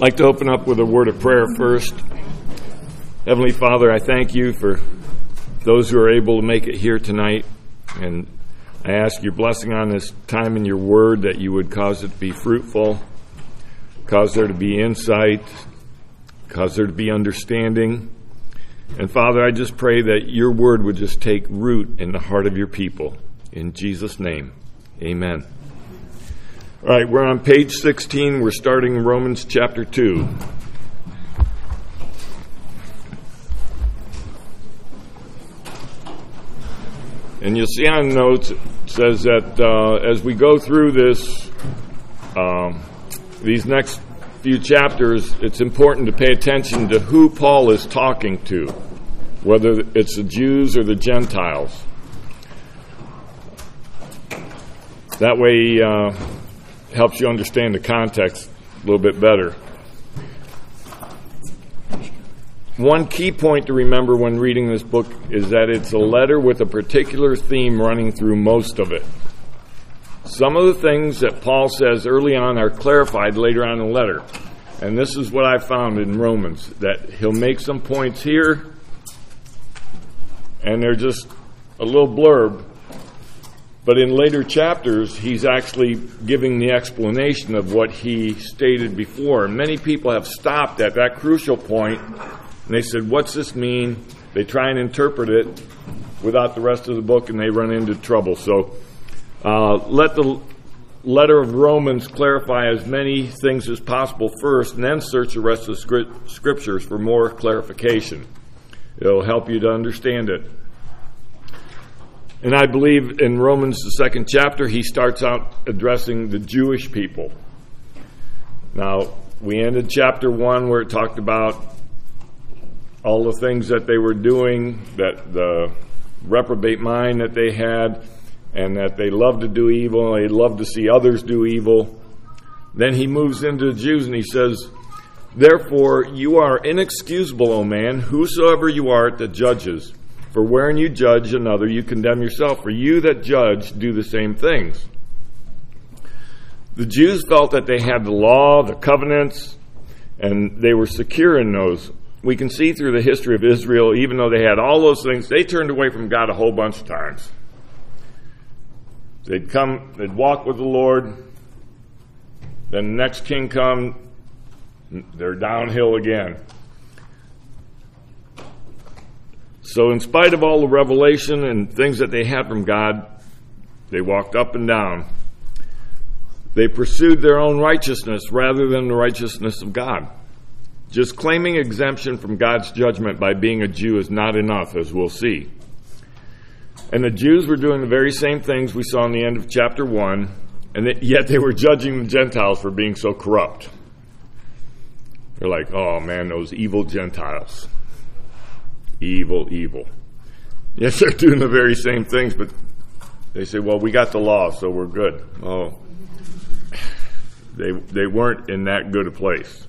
I'd like to open up with a word of prayer first. Heavenly Father, I thank you for those who are able to make it here tonight, and I ask your blessing on this time in your word, that you would cause it to be fruitful, cause there to be insight, cause there to be understanding. And Father, I just pray that your word would just take root in the heart of your people. In Jesus' name, amen. All right, we're on page 16. We're starting Romans chapter 2. And you'll see on the notes, it says that as we go through this, these next few chapters, it's important to pay attention to who Paul is talking to, whether it's the Jews or the Gentiles. That way, helps you understand the context a little bit better. One key point to remember when reading this book is that it's a letter with a particular theme running through most of it. Some of the things that Paul says early on are clarified later on in the letter. And this is what I found in Romans, that he'll make some points here, and they're just a little blurb. But in later chapters, he's actually giving the explanation of what he stated before. And many people have stopped at that crucial point, and they said, what's this mean? They try and interpret it without the rest of the book, and they run into trouble. So let the letter of Romans clarify as many things as possible first, and then search the rest of the scriptures for more clarification. It'll help you to understand it. And I believe in Romans, the second chapter, he starts out addressing the Jewish people. Now, we ended chapter 1 where it talked about all the things that they were doing, that the reprobate mind that they had, and that they loved to do evil, and they loved to see others do evil. Then he moves into the Jews and he says, therefore you are inexcusable, O man, whosoever you art that judges. For wherein you judge another, you condemn yourself. For you that judge do the same things. The Jews felt that they had the law, the covenants, and they were secure in those. We can see through the history of Israel, even though they had all those things, they turned away from God a whole bunch of times. They'd walk with the Lord. Then the next king come, they're downhill again. So in spite of all the revelation and things that they had from God, they walked up and down. They pursued their own righteousness rather than the righteousness of God. Just claiming exemption from God's judgment by being a Jew is not enough, as we'll see. And the Jews were doing the very same things we saw in the end of chapter 1, and yet they were judging the Gentiles for being so corrupt. They're like, oh man, those evil Gentiles. Evil, evil. Yes, they're doing the very same things, but they say, well, we got the law, so we're good. Oh, they weren't in that good a place.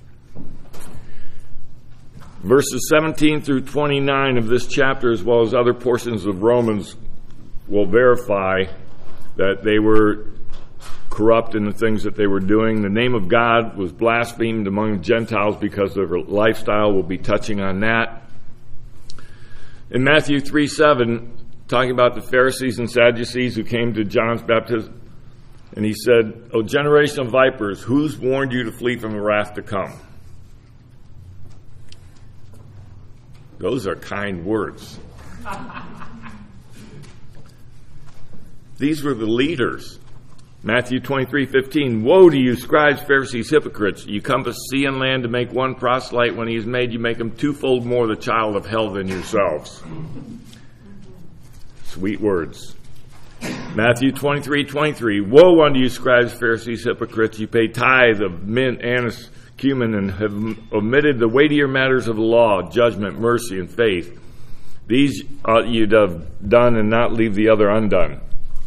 Verses 17 through 29 of this chapter, as well as other portions of Romans, will verify that they were corrupt in the things that they were doing. The name of God was blasphemed among Gentiles because of their lifestyle. We'll be touching on that. In Matthew 3:7, talking about the Pharisees and Sadducees who came to John's baptism, and he said, O generation of vipers, who's warned you to flee from the wrath to come? Those are kind words. These were the leaders. Matthew 23:15, woe to you, scribes, Pharisees, hypocrites! You compass sea and land to make one proselyte. When he is made, you make him twofold more the child of hell than yourselves. Sweet words. Matthew 23:23, woe unto you, scribes, Pharisees, hypocrites! You pay tithe of mint, anise, cumin, and have omitted the weightier matters of the law, judgment, mercy, and faith. These ought you to have done, and not leave the other undone.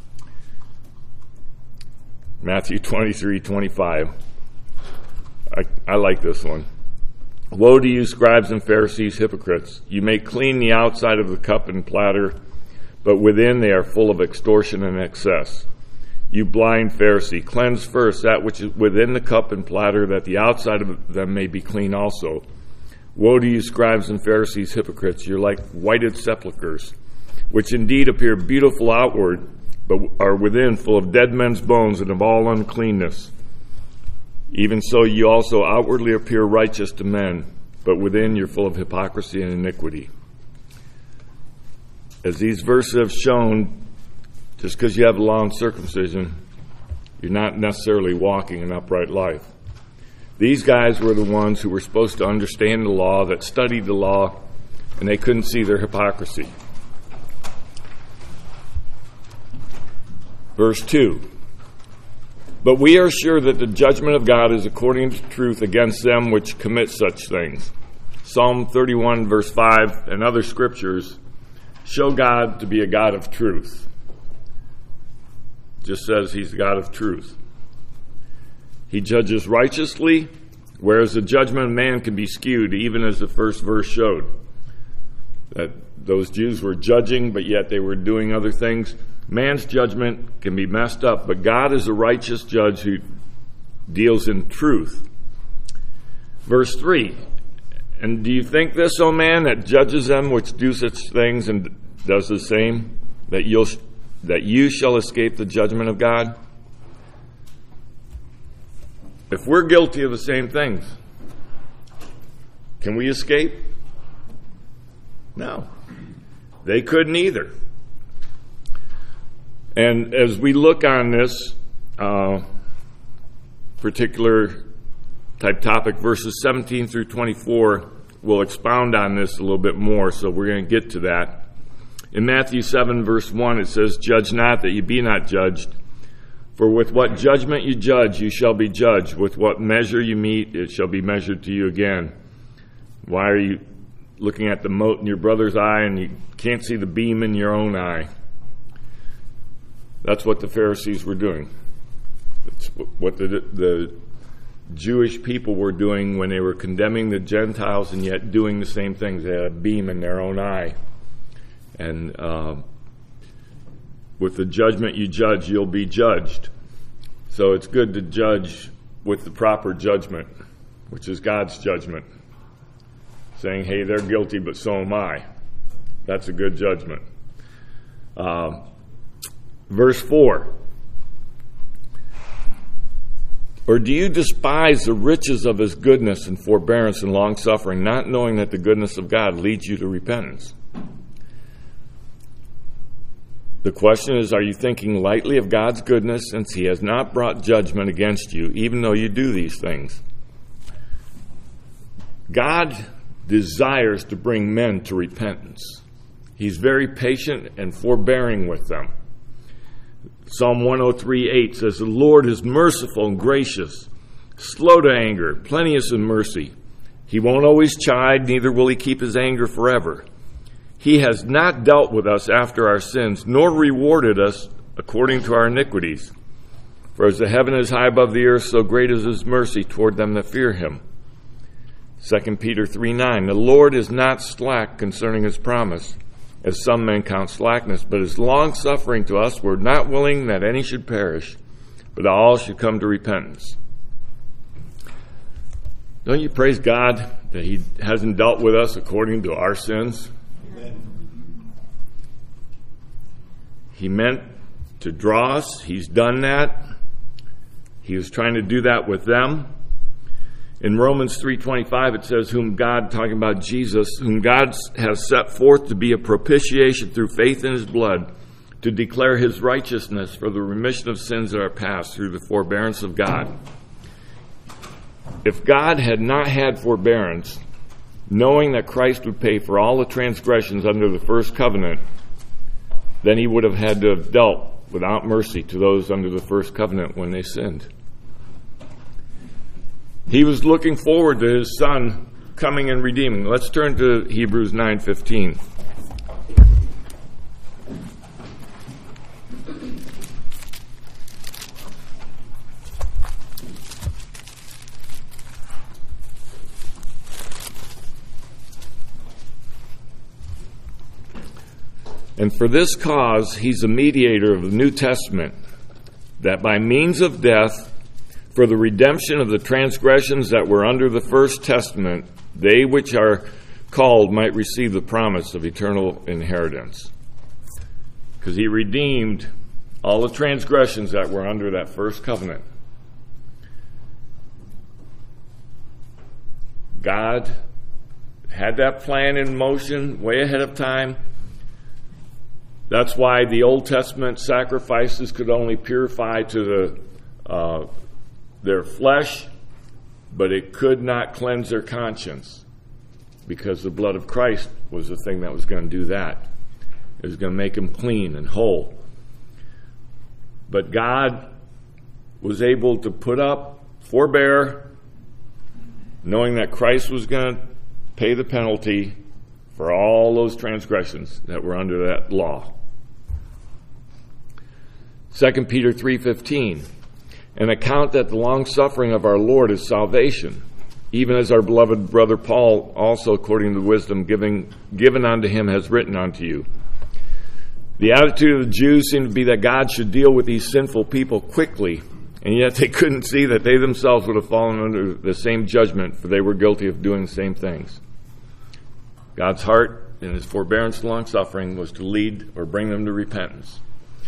Matthew 23:25. I like this one. Woe to you, scribes and Pharisees, hypocrites! You make clean the outside of the cup and platter, but within they are full of extortion and excess. You blind Pharisee, cleanse first that which is within the cup and platter, that the outside of them may be clean also. Woe to you, scribes and Pharisees, hypocrites! You're like whited sepulchres, which indeed appear beautiful outward, but are within full of dead men's bones and of all uncleanness. Even so, you also outwardly appear righteous to men, but within you're full of hypocrisy and iniquity. As these verses have shown, just because you have a long circumcision, you're not necessarily walking an upright life. These guys were the ones who were supposed to understand the law, that studied the law, and they couldn't see their hypocrisy. Verse 2. But we are sure that the judgment of God is according to truth against them which commit such things. Psalm 31, verse 5, and other scriptures show God to be a God of truth. Just says he's the God of truth. He judges righteously, whereas the judgment of man can be skewed, even as the first verse showed. That those Jews were judging, but yet they were doing other things. Man's judgment can be messed up, but God is a righteous judge who deals in truth. Verse 3, and do you think this, O man, that judges them which do such things and does the same, that you shall escape the judgment of God? If we're guilty of the same things, can we escape? No. They couldn't either. And as we look on this particular type topic, verses 17 through 24, we'll expound on this a little bit more, so we're going to get to that. In Matthew 7, verse 1, it says, Judge not that you be not judged. For with what judgment you judge, you shall be judged. With what measure you meet, it shall be measured to you again. Why are you looking at the mote in your brother's eye and you can't see the beam in your own eye? That's what the Pharisees were doing. It's what the Jewish people were doing when they were condemning the Gentiles and yet doing the same things. They had a beam in their own eye. And with the judgment you judge, you'll be judged. So it's good to judge with the proper judgment, which is God's judgment. Saying, hey, they're guilty, but so am I. That's a good judgment. Verse 4. Or do you despise the riches of his goodness and forbearance and long-suffering, not knowing that the goodness of God leads you to repentance? The question is, are you thinking lightly of God's goodness since he has not brought judgment against you, even though you do these things? God desires to bring men to repentance. He's very patient and forbearing with them. Psalm 103:8 says, the Lord is merciful and gracious, slow to anger, plenteous in mercy. He won't always chide, neither will he keep his anger forever. He has not dealt with us after our sins, nor rewarded us according to our iniquities. For as the heaven is high above the earth, so great is his mercy toward them that fear him. 2 Peter 3:9, the Lord is not slack concerning his promise, as some men count slackness, but is long-suffering to us, we're not willing that any should perish, but all should come to repentance. Don't you praise God that he hasn't dealt with us according to our sins? Amen. He meant to draw us. He's done that. He was trying to do that with them. In Romans 3:25 it says, whom God, talking about Jesus, whom God has set forth to be a propitiation through faith in his blood, to declare his righteousness for the remission of sins that are past through the forbearance of God. If God had not had forbearance, knowing that Christ would pay for all the transgressions under the first covenant, then he would have had to have dealt without mercy to those under the first covenant when they sinned. He was looking forward to his son coming and redeeming. Let's turn to Hebrews 9:15. And for this cause, he's a mediator of the New Testament, that by means of death, for the redemption of the transgressions that were under the first testament, they which are called might receive the promise of eternal inheritance. Because he redeemed all the transgressions that were under that first covenant. God had that plan in motion way ahead of time. That's why the Old Testament sacrifices could only purify to their flesh, but it could not cleanse their conscience, because the blood of Christ was the thing that was going to do that. It was going to make them clean and whole. But God was able to forbear, knowing that Christ was going to pay the penalty for all those transgressions that were under that law. 2 Peter 3:15, and account that the long-suffering of our Lord is salvation, even as our beloved brother Paul also, according to the wisdom given unto him, has written unto you. The attitude of the Jews seemed to be that God should deal with these sinful people quickly, and yet they couldn't see that they themselves would have fallen under the same judgment, for they were guilty of doing the same things. God's heart in his forbearance and long-suffering was to lead or bring them to repentance.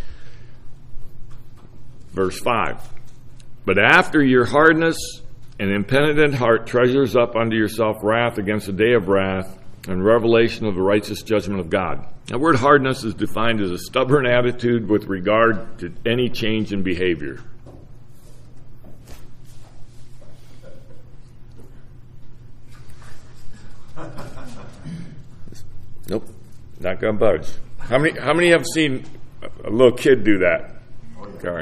Verse 5, but after your hardness and impenitent heart treasures up unto yourself wrath against the day of wrath and revelation of the righteous judgment of God. That word hardness is defined as a stubborn attitude with regard to any change in behavior. Nope, not going to budge. How many have seen a little kid do that? Okay.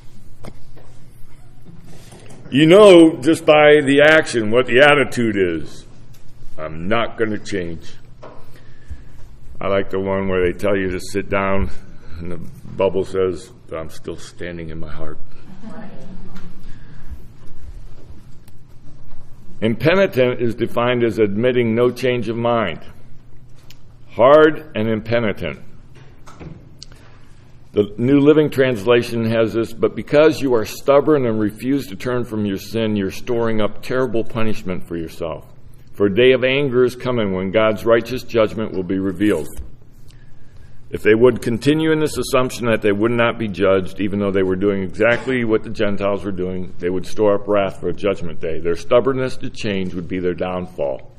You know just by the action what the attitude is. I'm not going to change. I like the one where they tell you to sit down and the bubble says, I'm still standing in my heart. Impenitent is defined as admitting no change of mind. Hard and impenitent. The New Living Translation has this, but because you are stubborn and refuse to turn from your sin, you're storing up terrible punishment for yourself. For a day of anger is coming when God's righteous judgment will be revealed. If they would continue in this assumption that they would not be judged, even though they were doing exactly what the Gentiles were doing, they would store up wrath for a judgment day. Their stubbornness to change would be their downfall.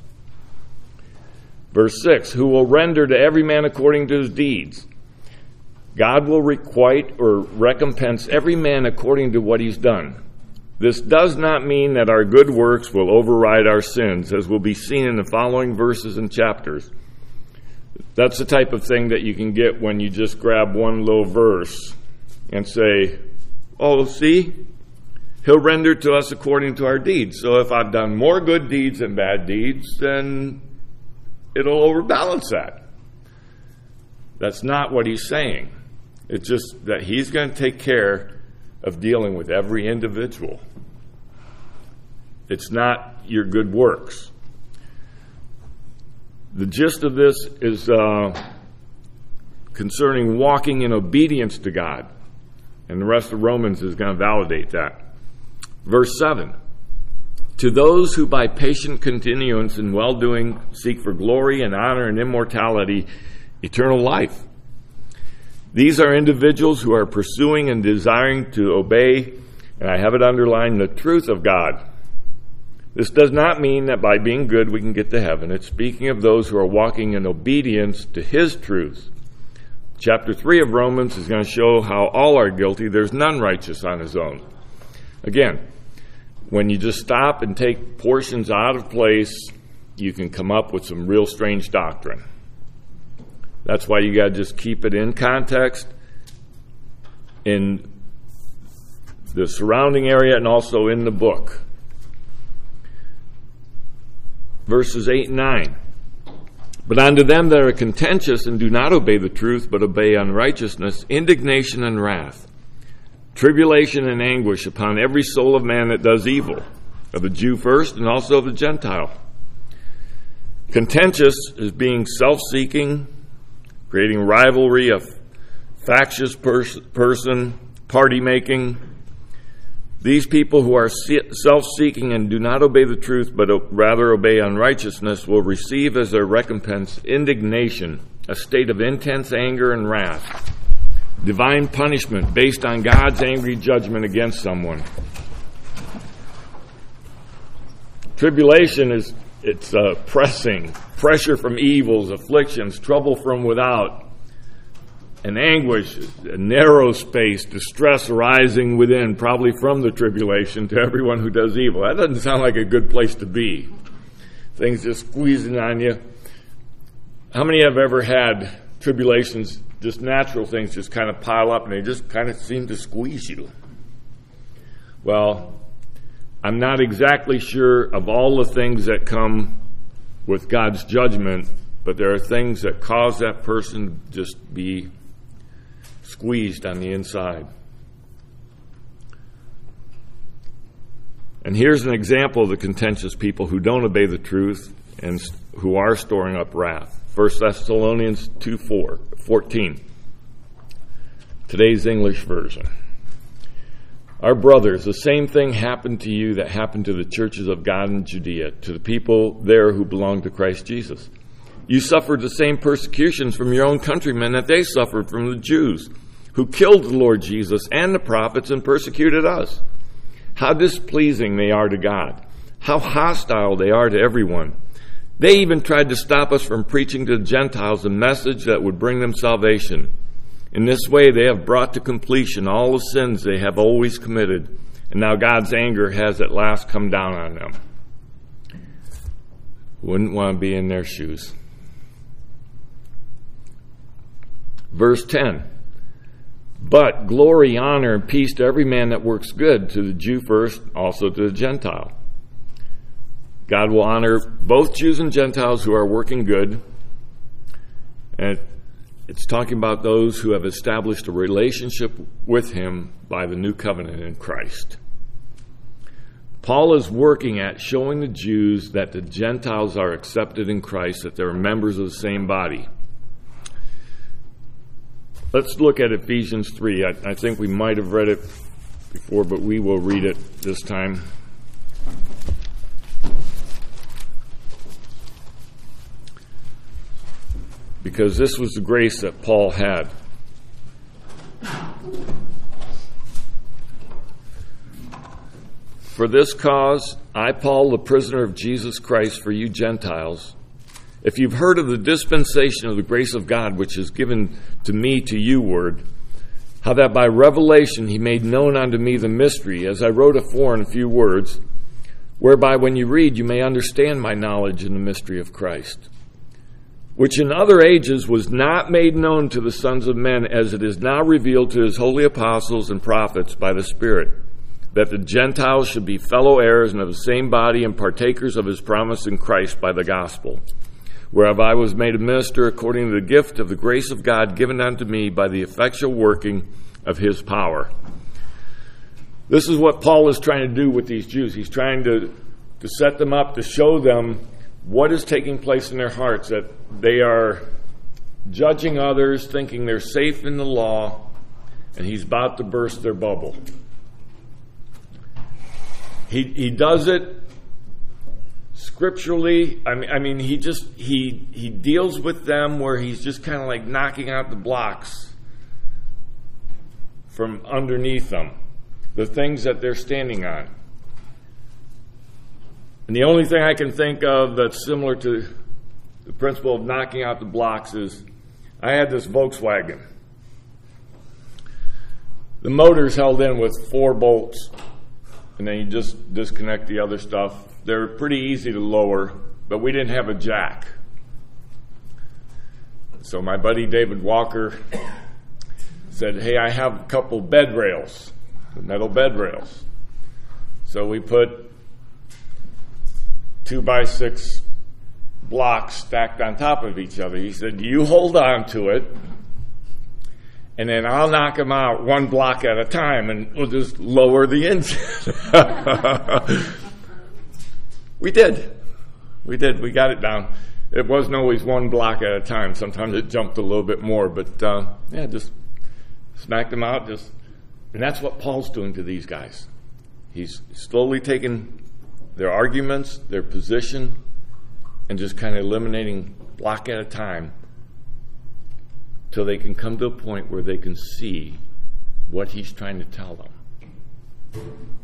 Verse 6, who will render to every man according to his deeds. God will requite or recompense every man according to what he's done. This does not mean that our good works will override our sins, as will be seen in the following verses and chapters. That's the type of thing that you can get when you just grab one little verse and say, oh, see, he'll render to us according to our deeds. So if I've done more good deeds than bad deeds, then it'll overbalance that. That's not what he's saying. It's just that he's going to take care of dealing with every individual. It's not your good works. The gist of this is concerning walking in obedience to God. And the rest of Romans is going to validate that. Verse 7. To those who by patient continuance in well-doing seek for glory and honor and immortality, eternal life. These are individuals who are pursuing and desiring to obey, and I have it underlined, the truth of God. This does not mean that by being good we can get to heaven. It's speaking of those who are walking in obedience to his truth. Chapter 3 of Romans is going to show how all are guilty. There's none righteous on his own. Again, when you just stop and take portions out of place, you can come up with some real strange doctrine. That's why you got to just keep it in context in the surrounding area and also in the book. Verses 8 and 9. But unto them that are contentious and do not obey the truth, but obey unrighteousness, indignation and wrath, tribulation and anguish upon every soul of man that does evil, of the Jew first and also of the Gentile. Contentious is being self-seeking, creating rivalry, a factious person, party making. These people who are self-seeking and do not obey the truth, but rather obey unrighteousness, will receive as their recompense indignation, a state of intense anger and wrath, divine punishment based on God's angry judgment against someone. Tribulation it's pressing, pressure from evils, afflictions, trouble from without, and anguish, a narrow space, distress arising within, probably from the tribulation, to everyone who does evil. That doesn't sound like a good place to be. Things just squeezing on you. How many have ever had tribulations, just natural things just kind of pile up and they just kind of seem to squeeze you? Well, I'm not exactly sure of all the things that come with God's judgment, but there are things that cause that person to just be squeezed on the inside. And here's an example of the contentious people who don't obey the truth and who are storing up wrath. 1 Thessalonians 2:14. Today's English version. Our brothers, the same thing happened to you that happened to the churches of God in Judea, to the people there who belong to Christ Jesus. You suffered the same persecutions from your own countrymen that they suffered from the Jews, who killed the Lord Jesus and the prophets and persecuted us. How displeasing they are to God. How hostile they are to everyone. They even tried to stop us from preaching to the Gentiles a message that would bring them salvation. In this way, they have brought to completion all the sins they have always committed, and now God's anger has at last come down on them. Wouldn't want to be in their shoes. Verse 10. But glory, honor, and peace to every man that works good, to the Jew first, also to the Gentile. God will honor both Jews and Gentiles who are working good. And it's talking about those who have established a relationship with Him by the new covenant in Christ. Paul is working at showing the Jews that the Gentiles are accepted in Christ, that they're members of the same body. Let's look at Ephesians 3. I think we might have read it before, but we will read it this time. Because this was the grace that Paul had. For this cause, I, Paul, the prisoner of Jesus Christ, for you Gentiles, if you've heard of the dispensation of the grace of God, which is given to me to you word, how that by revelation He made known unto me the mystery, as I wrote afore in a few words, whereby when you read you may understand my knowledge in the mystery of Christ, which in other ages was not made known to the sons of men, as it is now revealed to His holy apostles and prophets by the Spirit, that the Gentiles should be fellow heirs and of the same body and partakers of His promise in Christ by the gospel, whereof I was made a minister according to the gift of the grace of God given unto me by the effectual working of His power. This is what Paul is trying to do with these Jews. He's trying to set them up, to show them what is taking place in their hearts, that they are judging others, thinking they're safe in the law, and he's about to burst their bubble. He does it scripturally. I mean, he deals with them where he's just kind of like knocking out the blocks from underneath them, the things that they're standing on. And the only thing I can think of that's similar to the principle of knocking out the blocks is, I had this Volkswagen. The motor's held in with 4 bolts, and then you just disconnect the other stuff. They're pretty easy to lower, but we didn't have a jack. So my buddy David Walker said, hey, I have a couple bed rails, metal bed rails. So we put 2x6 blocks stacked on top of each other. He said, you hold on to it, and then I'll knock them out 1 block at a time, and we'll just lower the engine. We did. We got it down. It wasn't always 1 block at a time. Sometimes it jumped a little bit more, but just smacked them out, just And that's what Paul's doing to these guys. He's slowly taking their arguments, their position, and just kind of eliminating block at a time till they can come to a point where they can see what he's trying to tell them.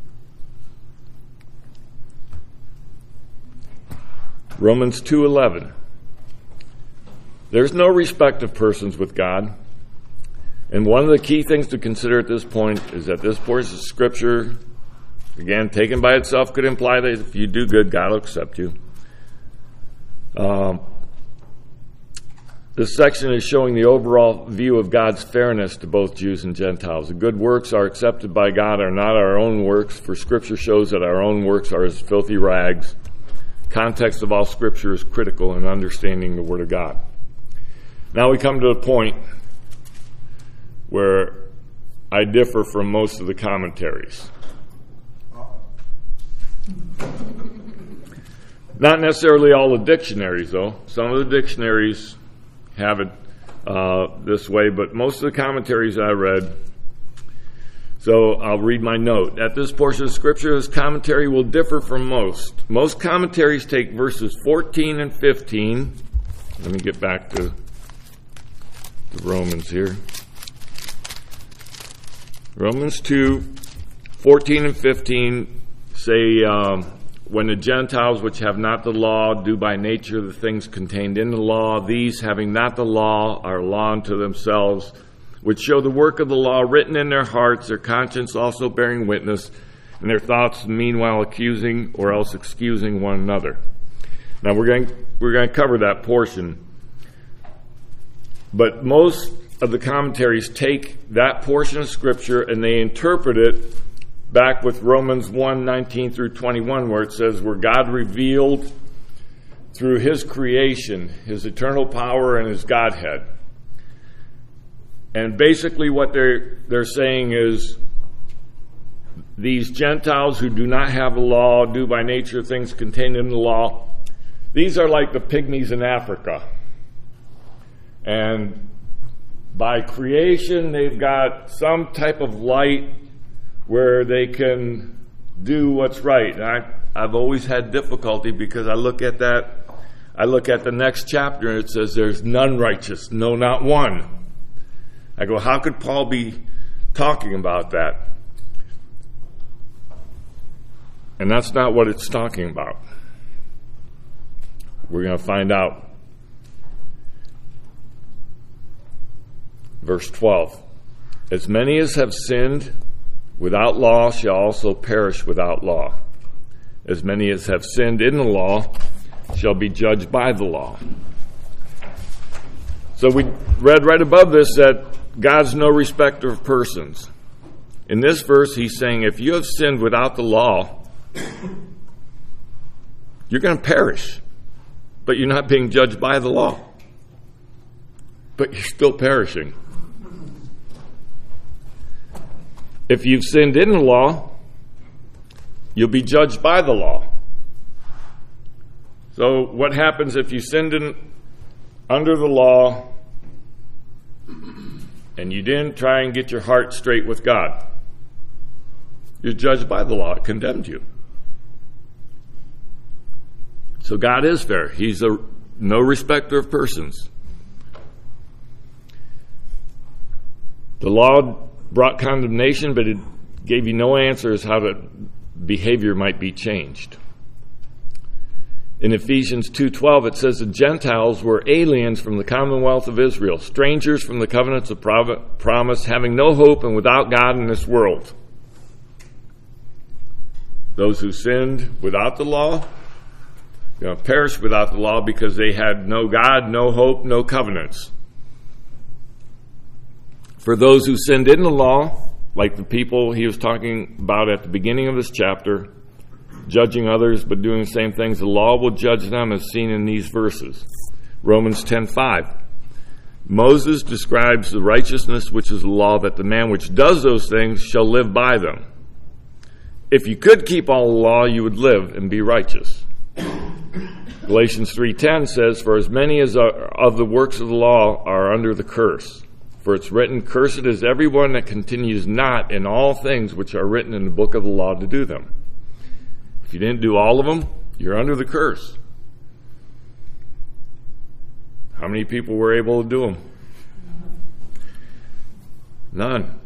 Romans 2:11. There's no respect of persons with God. And one of the key things to consider at this point is that this portion of Scripture, again, taken by itself, could imply that if you do good, God will accept you. This section is showing the overall view of God's fairness to both Jews and Gentiles. The good works are accepted by God are not our own works, for Scripture shows that our own works are as filthy rags. Context of all Scripture is critical in understanding the Word of God. Now we come to the point where I differ from most of the commentaries. Not necessarily all the dictionaries, though. Some of the dictionaries have it this way, but most of the commentaries I read. So I'll read my note. At this portion of Scripture, this commentary will differ from most. Most commentaries take verses 14 and 15. Let me get back to Romans here. Romans 2, 14 and 15 say, when the Gentiles which have not the law do by nature the things contained in the law, these having not the law are law unto themselves, which show the work of the law written in their hearts, their conscience also bearing witness, and their thoughts meanwhile accusing or else excusing one another. Now we're going to cover that portion. But most of the commentaries take that portion of Scripture and they interpret it back with Romans 1:19 through 21, where it says, where God revealed through His creation, His eternal power and His Godhead. And basically what they're saying is, these Gentiles who do not have the law, do by nature things contained in the law, these are like the pygmies in Africa. And by creation, they've got some type of light where they can do what's right. And I've always had difficulty because I look at the next chapter and it says there's none righteous, no, not one. I go, how could Paul be talking about that? And that's not what it's talking about. We're going to find out. Verse 12. As many as have sinned without law shall also perish without law. As many as have sinned in the law shall be judged by the law. So we read right above this that God's no respecter of persons. In this verse, he's saying if you have sinned without the law, you're going to perish. But you're not being judged by the law. But you're still perishing. If you've sinned in the law, you'll be judged by the law. So what happens if you sinned under the law and you didn't try and get your heart straight with God? You're judged by the law. It condemned you. So God is fair. He's no respecter of persons. The law brought condemnation, but it gave you no answers how the behavior might be changed. In Ephesians 2:12, it says the Gentiles were aliens from the commonwealth of Israel, strangers from the covenants of promise, having no hope and without God in this world. Those who sinned without the law, going to perish without the law because they had no God, no hope, no covenants. For those who sinned in the law, like the people he was talking about at the beginning of this chapter, judging others but doing the same things, the law will judge them as seen in these verses. Romans 10:5. Moses describes the righteousness which is the law, that the man which does those things shall live by them. If you could keep all the law, you would live and be righteous. Galatians 3:10 says, for as many as are of the works of the law are under the curse. For it's written, cursed is everyone that continues not in all things which are written in the book of the law to do them. If you didn't do all of them, you're under the curse. How many people were able to do them? None.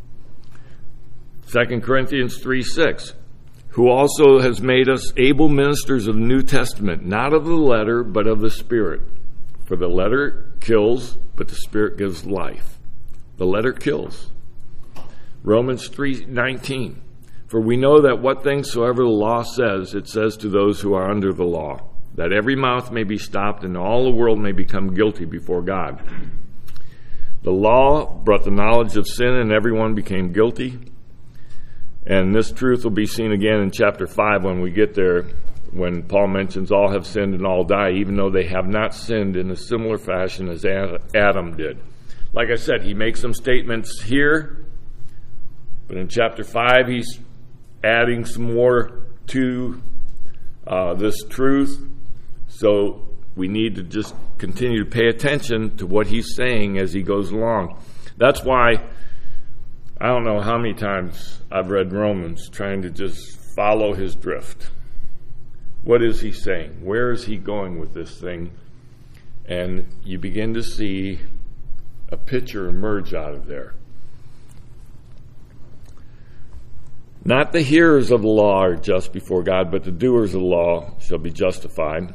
2 Corinthians 3:6. Who also has made us able ministers of the New Testament, not of the letter, but of the Spirit. For the letter kills, but the Spirit gives life. The letter kills. Romans 3:19. For we know that what things soever the law says, it says to those who are under the law, that every mouth may be stopped and all the world may become guilty before God. The law brought the knowledge of sin and everyone became guilty. And this truth will be seen again in chapter 5 when we get there, when Paul mentions all have sinned and all die, even though they have not sinned in a similar fashion as Adam did. Like I said, he makes some statements here, but in chapter 5 he's adding some more to this truth. So we need to just continue to pay attention to what he's saying as he goes along. That's why I don't know how many times I've read Romans trying to just follow his drift. What is he saying? Where is he going with this thing? And you begin to see a picture emerge out of there. Not the hearers of the law are just before God, but the doers of the law shall be justified.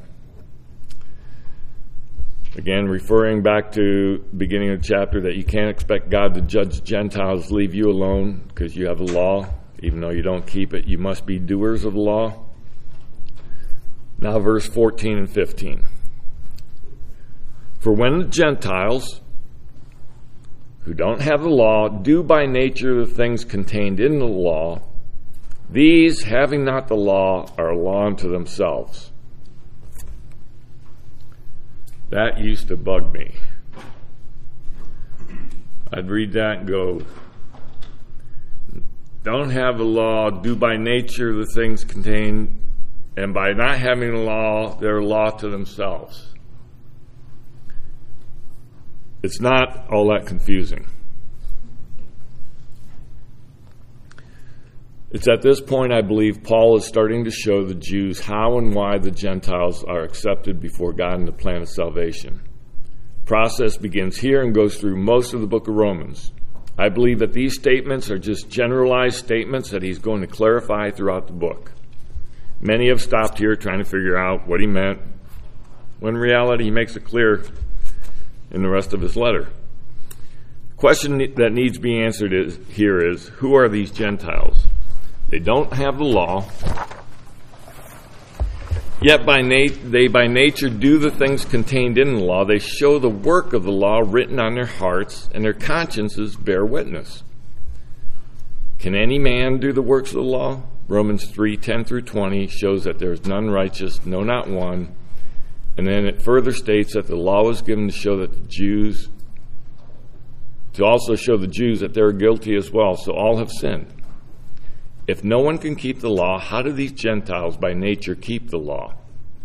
Again, referring back to the beginning of the chapter, that you can't expect God to judge Gentiles, leave you alone because you have the law. Even though you don't keep it, you must be doers of the law. Now verse 14 and 15. For when the Gentiles, who don't have the law, do by nature the things contained in the law, these, having not the law, are a law unto themselves. That used to bug me. I'd read that and go, don't have the law, do by nature the things contained, and by not having the law, they're a law to themselves. It's not all that confusing. It's at this point, I believe, Paul is starting to show the Jews how and why the Gentiles are accepted before God in the plan of salvation. The process begins here and goes through most of the book of Romans. I believe that these statements are just generalized statements that he's going to clarify throughout the book. Many have stopped here trying to figure out what he meant, when in reality he makes it clear in the rest of his letter. The question that needs to be answered is, who are these Gentiles? They don't have the law, yet they by nature do the things contained in the law. They show the work of the law written on their hearts, and their consciences bear witness. Can any man do the works of the law? Romans 3:10 through 20 shows that there is none righteous, no, not one. And then it further states that the law was given to show that to also show the Jews that they're guilty as well. So all have sinned. If no one can keep the law, how do these Gentiles by nature keep the law?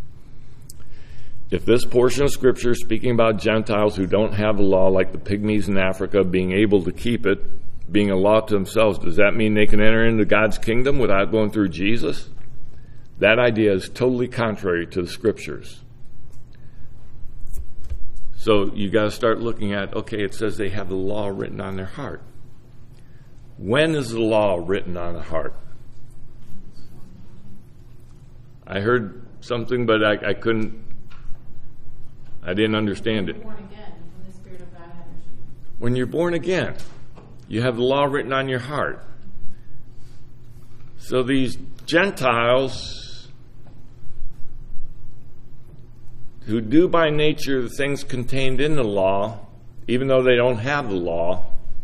If this portion of Scripture is speaking about Gentiles who don't have the law, like the pygmies in Africa, being able to keep it, being a law to themselves, does that mean they can enter into God's kingdom without going through Jesus? That idea is totally contrary to the Scriptures. So you got to start looking at, okay, it says they have the law written on their heart. When is the law written on the heart? I heard something, but I didn't understand it. Born again, when the Spirit of God enters you. When you're born again, you have the law written on your heart. So these Gentiles who do by nature the things contained in the law, even though they don't have the law,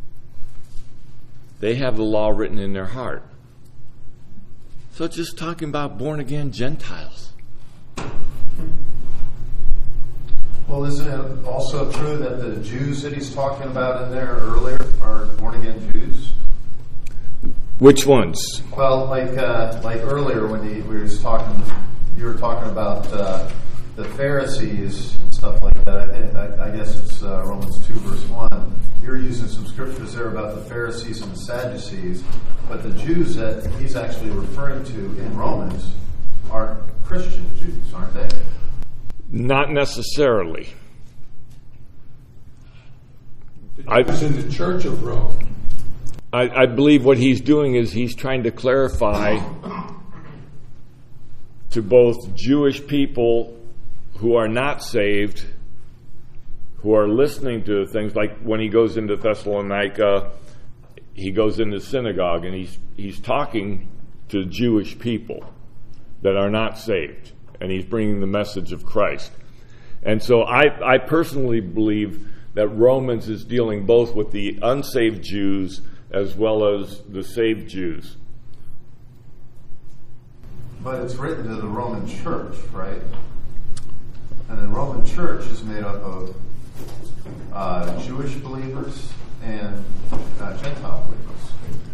they have the law written in their heart. So it's just talking about born-again Gentiles. Well, isn't it also true that the Jews that he's talking about in there earlier are born-again Jews? Which ones? Well, like earlier when you were talking about the Pharisees and stuff like that, I guess it's Romans 2 verse 1, you're using some scriptures there about the Pharisees and the Sadducees, but the Jews that he's actually referring to in Romans are Christian Jews, aren't they? Not necessarily. I was in the Church of Rome. I believe what he's doing is he's trying to clarify to both Jewish people who are not saved, who are listening to things like when he goes into Thessalonica, he goes into synagogue and he's talking to Jewish people that are not saved, and he's bringing the message of Christ. And so I personally believe that Romans is dealing both with the unsaved Jews as well as the saved Jews. But it's written to the Roman church, right? And the Roman church is made up of Jewish believers and Gentile believers.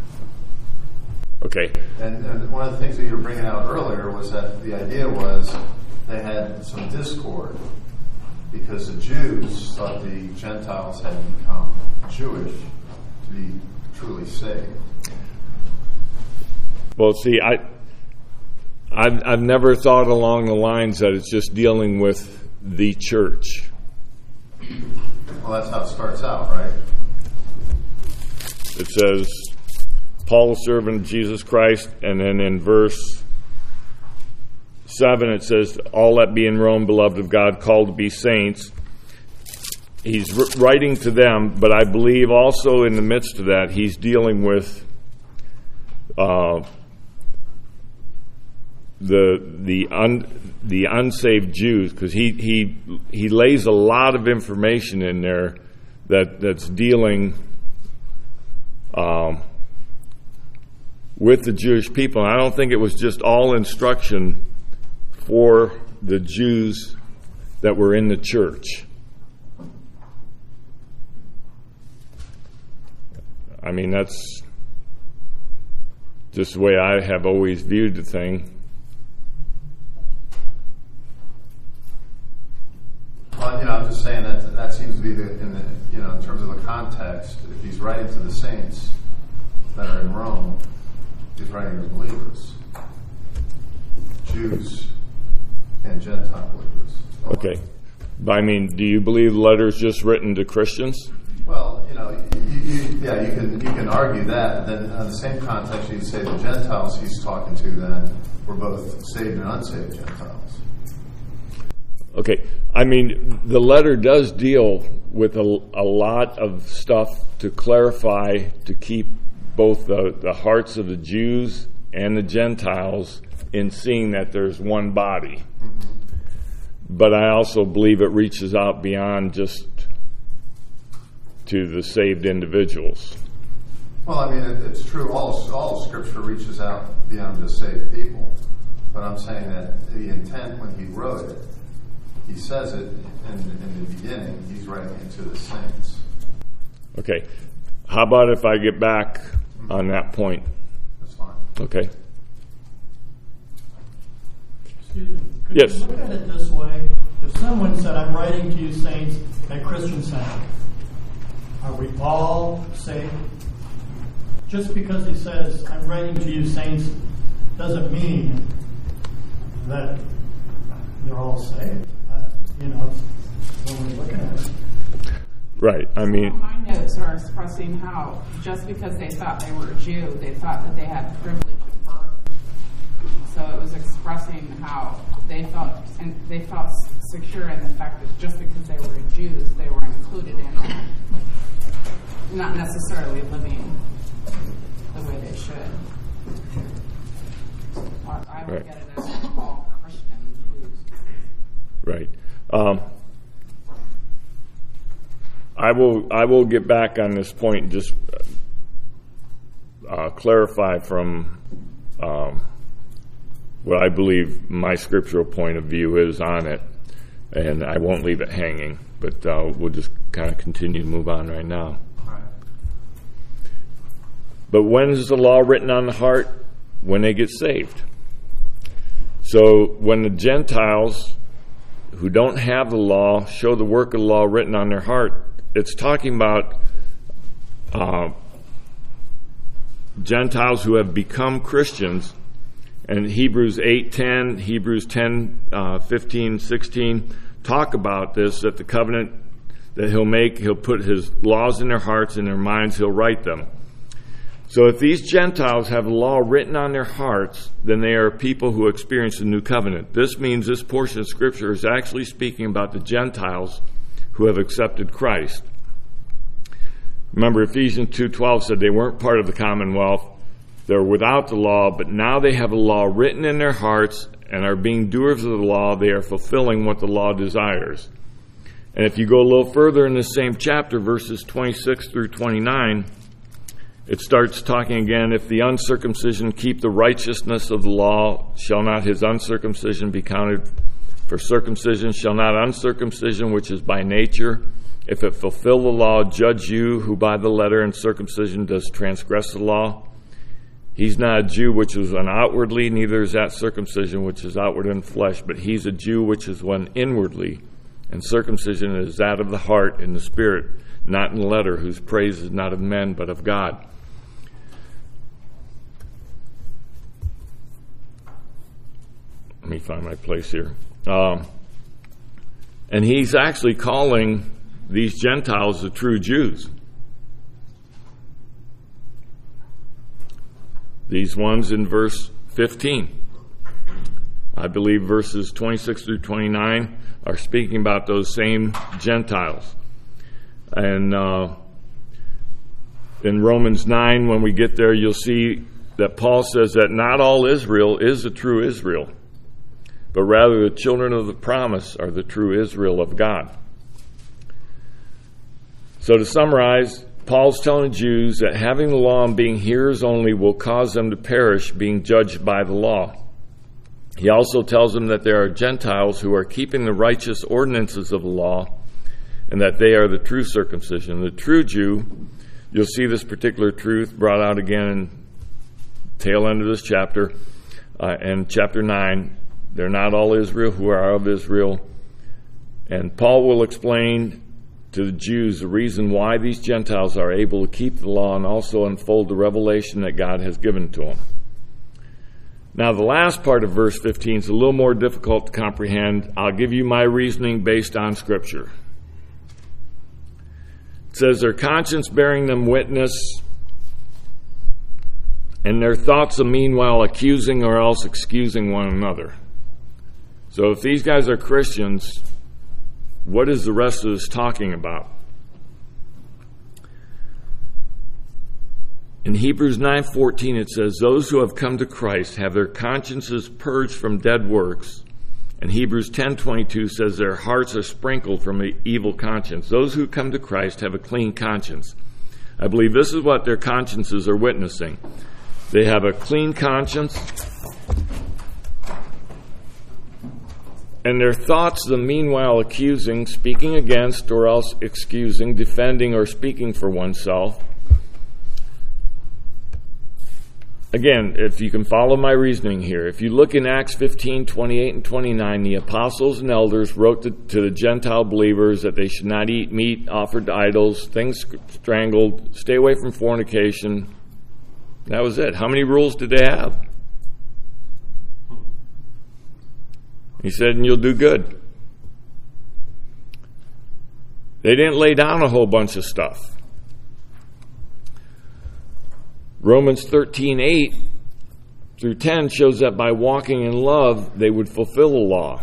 Okay. And one of the things that you were bringing out earlier was that the idea was they had some discord because the Jews thought the Gentiles had become Jewish to be truly saved. Well, see, I've never thought along the lines that it's just dealing with the church. Well, that's how it starts out, right? It says, Paul, a servant of Jesus Christ, and then in verse 7 it says, all that be in Rome, beloved of God, called to be saints. He's writing to them, but I believe also in the midst of that, he's dealing with the unsaved Jews, because he lays a lot of information in there that's dealing with the Jewish people. And I don't think it was just all instruction for the Jews that were in the church. I mean, that's just the way I have always viewed the thing. Well, I'm just saying that seems to be in terms of the context. If he's writing to the saints that are in Rome, he's writing to believers, Jews and Gentile believers. Okay, but I mean, do you believe the letter is just written to Christians? Well, you can argue that. Then, in the same context, you can say the Gentiles he's talking to then were both saved and unsaved Gentiles. Okay, I mean, the letter does deal with a lot of stuff to clarify, to keep both the hearts of the Jews and the Gentiles in seeing that there's one body. Mm-hmm. But I also believe it reaches out beyond just to the saved individuals. Well, I mean, it's true. All Scripture reaches out beyond just saved people. But I'm saying that the intent when he wrote it, he says it in the beginning, he's writing it to the saints. Okay. How about if I get back on that point? That's fine. Okay. Excuse me. Could Yes. you look at it this way? If someone said, I'm writing to you saints at Christian Center, are we all saved? Just because he says, I'm writing to you saints, doesn't mean that they're all saved. When we're looking at it. Right. I mean, my notes are expressing how just because they thought they were a Jew, they thought that they had the privilege of birth. So it was expressing how they felt secure in the fact that just because they were Jews, they were included in that, not necessarily living the way they should. I would get it as all Christian Jews. right. I will get back on this point and just clarify from what I believe my scriptural point of view is on it, and I won't leave it hanging, but we'll just kind of continue to move on right now. All right. But when is the law written on the heart? When they get saved. So when the Gentiles who don't have the law show the work of the law written on their heart. It's talking about Gentiles who have become Christians. And Hebrews 8:10, Hebrews 10:15, 16 talk about this, that the covenant that he'll make, he'll put his laws in their hearts, in their minds, he'll write them. So if these Gentiles have the law written on their hearts, then they are people who experience the new covenant. This means this portion of Scripture is actually speaking about the Gentiles who have accepted Christ. Remember, Ephesians 2:12 said they weren't part of the commonwealth. They're without the law, but now they have a law written in their hearts and are being doers of the law. They are fulfilling what the law desires. And if you go a little further in this same chapter, verses 26 through 29, it starts talking again, if the uncircumcision keep the righteousness of the law, shall not his uncircumcision be counted for circumcision? Shall not uncircumcision, which is by nature, if it fulfill the law, judge you, who by the letter and circumcision does transgress the law? He's not a Jew which is one outwardly, neither is that circumcision which is outward in flesh, but he's a Jew which is one inwardly. And circumcision is that of the heart in the spirit, not in the letter, whose praise is not of men but of God. Let me find my place here. And he's actually calling these Gentiles the true Jews. These ones in verse 15. I believe verses 26 through 29 are speaking about those same Gentiles. And in Romans 9, when we get there, you'll see that Paul says that not all Israel is the true Israel, but rather the children of the promise are the true Israel of God. So to summarize, Paul's telling Jews that having the law and being hearers only will cause them to perish, being judged by the law. He also tells them that there are Gentiles who are keeping the righteous ordinances of the law, and that they are the true circumcision. The true Jew, you'll see this particular truth brought out again in tail end of this chapter, and chapter 9. They're not all Israel who are of Israel. And Paul will explain to the Jews the reason why these Gentiles are able to keep the law and also unfold the revelation that God has given to them. Now, the last part of verse 15 is a little more difficult to comprehend. I'll give you my reasoning based on Scripture. It says, their conscience bearing them witness, and their thoughts the meanwhile accusing or else excusing one another. So if these guys are Christians, what is the rest of this talking about? In Hebrews 9:14 it says, those who have come to Christ have their consciences purged from dead works. And Hebrews 10:22 says their hearts are sprinkled from an evil conscience. Those who come to Christ have a clean conscience. I believe this is what their consciences are witnessing. They have a clean conscience, and their thoughts, the meanwhile accusing, speaking against, or else excusing, defending, or speaking for oneself. Again, if you can follow my reasoning here, if you look in Acts 15:28 and 29, the apostles and elders wrote to the Gentile believers that they should not eat meat offered to idols, things strangled, stay away from fornication. That was it. How many rules did they have? He said, and you'll do good. They didn't lay down a whole bunch of stuff. Romans 13:8 through 10 shows that by walking in love, they would fulfill the law.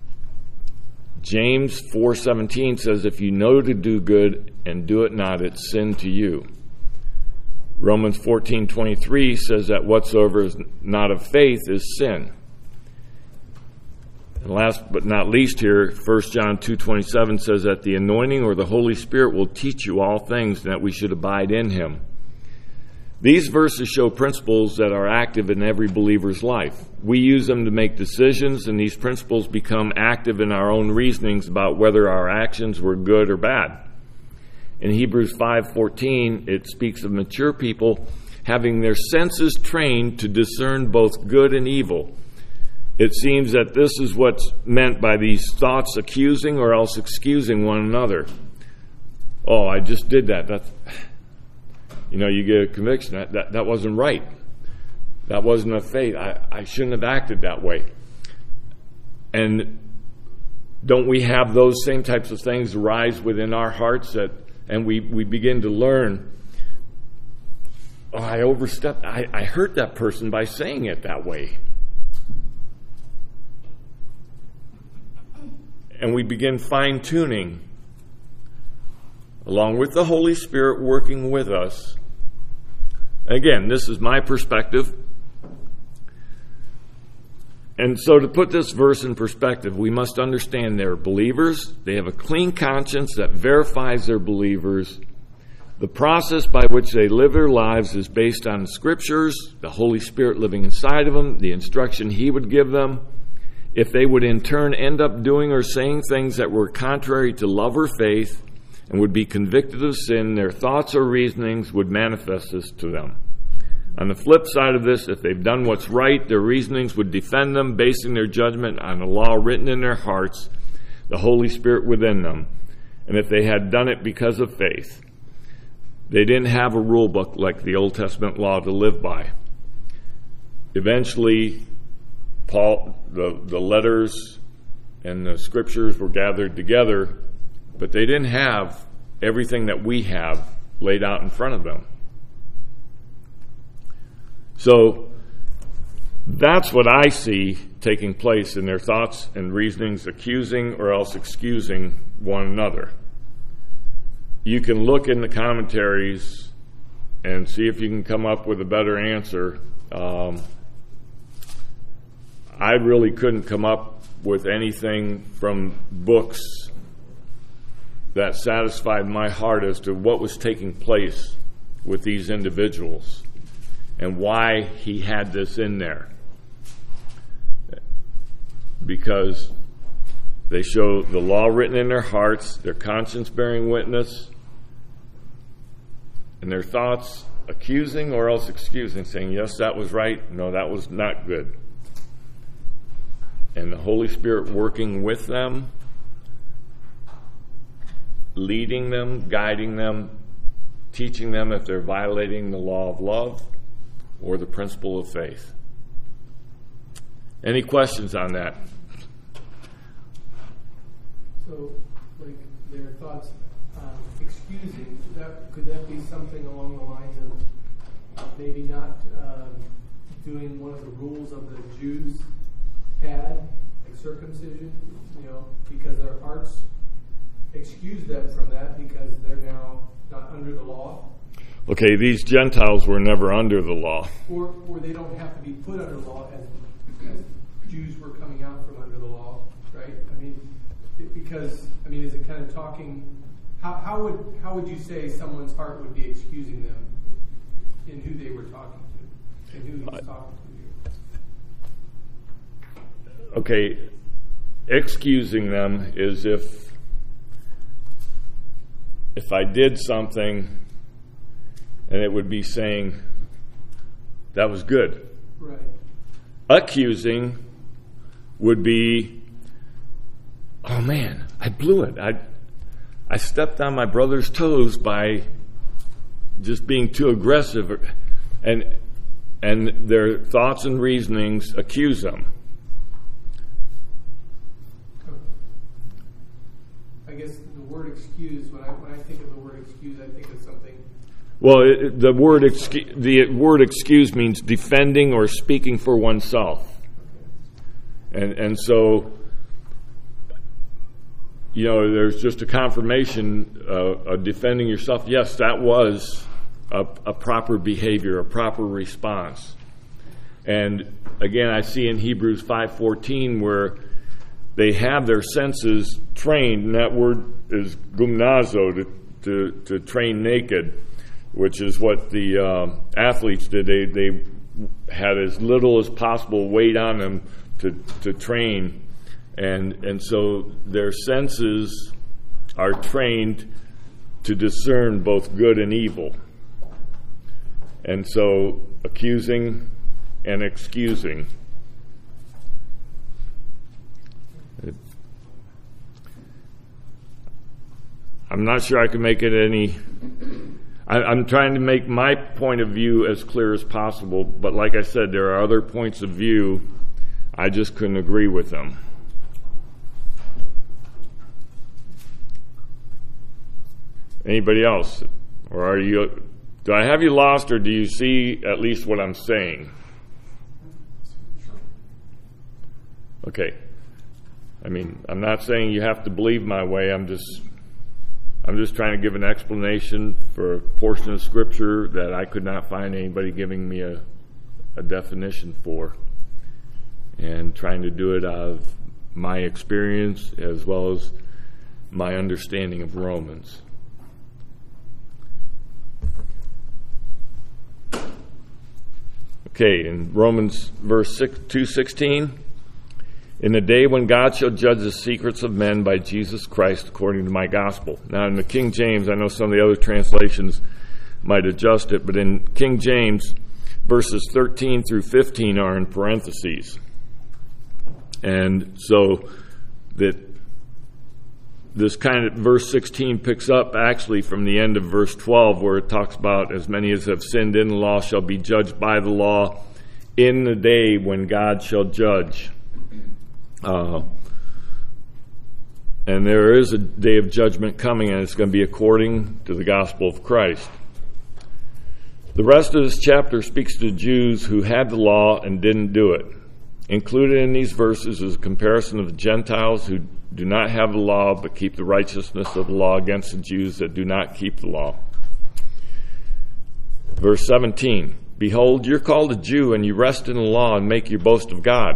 James 4:17 says, if you know to do good and do it not, it's sin to you. Romans 14:23 says that whatsoever is not of faith is sin. And last but not least here, 1 John 2:27 says that the anointing or the Holy Spirit will teach you all things and that we should abide in him. These verses show principles that are active in every believer's life. We use them to make decisions, and these principles become active in our own reasonings about whether our actions were good or bad. In Hebrews 5:14, it speaks of mature people having their senses trained to discern both good and evil. it seems that this is what's meant by these thoughts accusing or else excusing one another. Oh, I just did that. That's, you get a conviction. That wasn't right. That wasn't of faith. I shouldn't have acted that way. And don't we have those same types of things rise within our hearts and we begin to learn, I overstepped. I hurt that person by saying it that way. And we begin fine-tuning, along with the Holy Spirit working with us. Again, this is my perspective. And so to put this verse in perspective, we must understand they're believers. They have a clean conscience that verifies they're believers. The process by which they live their lives is based on the Scriptures, the Holy Spirit living inside of them, the instruction He would give them. If they would in turn end up doing or saying things that were contrary to love or faith and would be convicted of sin, their thoughts or reasonings would manifest this to them. On the flip side of this, if they've done what's right, their reasonings would defend them, basing their judgment on the law written in their hearts, the Holy Spirit within them. And if they had done it because of faith, they didn't have a rule book like the Old Testament law to live by. Eventually, the letters and the Scriptures were gathered together, but they didn't have everything that we have laid out in front of them. So that's what I see taking place in their thoughts and reasonings, accusing or else excusing one another. You can look in the commentaries and see if you can come up with a better answer. I really couldn't come up with anything from books that satisfied my heart as to what was taking place with these individuals and why he had this in there. Because they show the law written in their hearts, their conscience bearing witness, and their thoughts accusing or else excusing, saying, yes, that was right, no, that was not good. And the Holy Spirit working with them, leading them, guiding them, teaching them if they're violating the law of love or the principle of faith. Any questions on that? So, like their thoughts, excusing, could that be something along the lines of maybe not doing one of the rules of the Jews had, like circumcision, because their hearts excuse them from that because they're now not under the law? Okay, these Gentiles were never under the law. Or they don't have to be put under law as Jews were coming out from under the law, right? Is it kind of talking? How would you say someone's heart would be excusing them in who they were talking to, and who he was talking to? Okay, excusing them is if I did something and it would be saying that was good. Right. Accusing would be, oh man, I blew it. I stepped on my brother's toes by just being too aggressive, and their thoughts and reasonings accuse them. I guess the word excuse, when I think of the word excuse, I think of something. Well, the word excuse means defending or speaking for oneself. And so, there's just a confirmation of defending yourself. Yes, that was a proper behavior, a proper response. And again, I see in Hebrews 5:14 where they have their senses trained, and that word is gymnazo, to train naked, which is what the athletes did. They had as little as possible weight on them to train. And so their senses are trained to discern both good and evil. And so accusing and excusing I'm not sure I can make it any... I'm trying to make my point of view as clear as possible, but like I said, there are other points of view. I just couldn't agree with them. Anybody else? Or do I have you lost, or do you see at least what I'm saying? Okay. I mean, I'm not saying you have to believe my way. I'm just trying to give an explanation for a portion of Scripture that I could not find anybody giving me a definition for, and trying to do it out of my experience as well as my understanding of Romans. Okay, in Romans verse 2:16, in the day when God shall judge the secrets of men by Jesus Christ according to my gospel. Now in the King James, I know some of the other translations might adjust it, but in King James, verses 13 through 15 are in parentheses. And so that this kind of verse 16 picks up actually from the end of verse 12, where it talks about as many as have sinned in the law shall be judged by the law in the day when God shall judge. And there is a day of judgment coming, and it's going to be according to the gospel of Christ. The rest of this chapter speaks to Jews who had the law and didn't do it. Included in these verses is a comparison of the Gentiles who do not have the law but keep the righteousness of the law against the Jews that do not keep the law. Verse 17, behold, you're called a Jew, and you rest in the law and make your boast of God.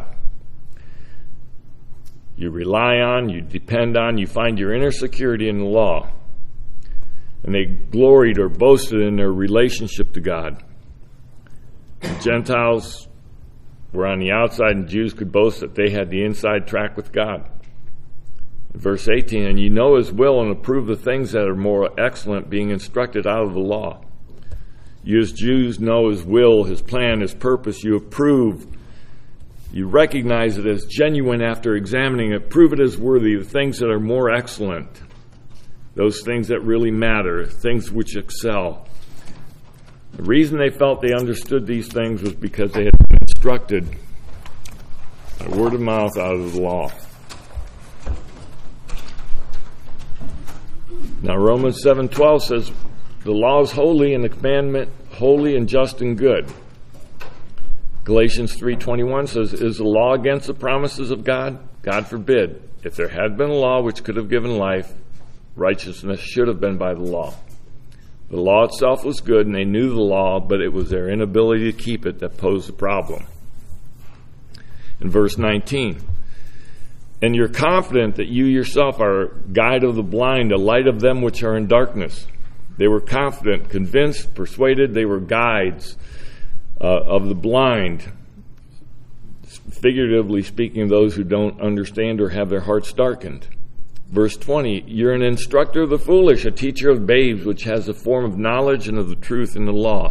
You rely on, you depend on, you find your inner security in the law. And they gloried or boasted in their relationship to God. The Gentiles were on the outside, and Jews could boast that they had the inside track with God. Verse 18, and you know his will and approve the things that are more excellent, being instructed out of the law. You as Jews know his will, his plan, his purpose. You approve. You recognize it as genuine after examining it. Prove it as worthy, the things that are more excellent. Those things that really matter, things which excel. The reason they felt they understood these things was because they had been instructed by word of mouth out of the law. Now Romans 7:12 says, the law is holy and the commandment holy and just and good. Galatians 3:21 says, is the law against the promises of God? God forbid. If there had been a law which could have given life, righteousness should have been by the law. The law itself was good, and they knew the law, but it was their inability to keep it that posed the problem. In verse 19, and you're confident that you yourself are a guide of the blind, a light of them which are in darkness. They were confident, convinced, persuaded. They were guides of the blind, figuratively speaking, those who don't understand or have their hearts darkened. Verse 20, you're an instructor of the foolish, a teacher of babes, which has a form of knowledge and of the truth in the law.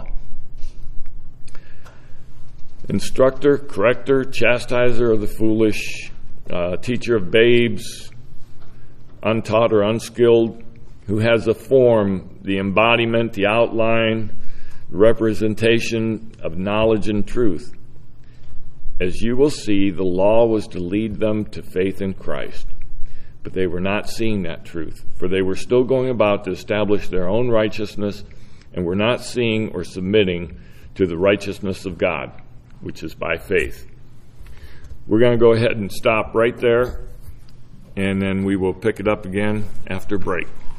Instructor, corrector, chastiser of the foolish, teacher of babes, untaught or unskilled, who has a form, the embodiment, the outline, the representation of knowledge and truth. As you will see, the law was to lead them to faith in Christ. But they were not seeing that truth, for they were still going about to establish their own righteousness and were not seeing or submitting to the righteousness of God, which is by faith. We're going to go ahead and stop right there, and then we will pick it up again after break.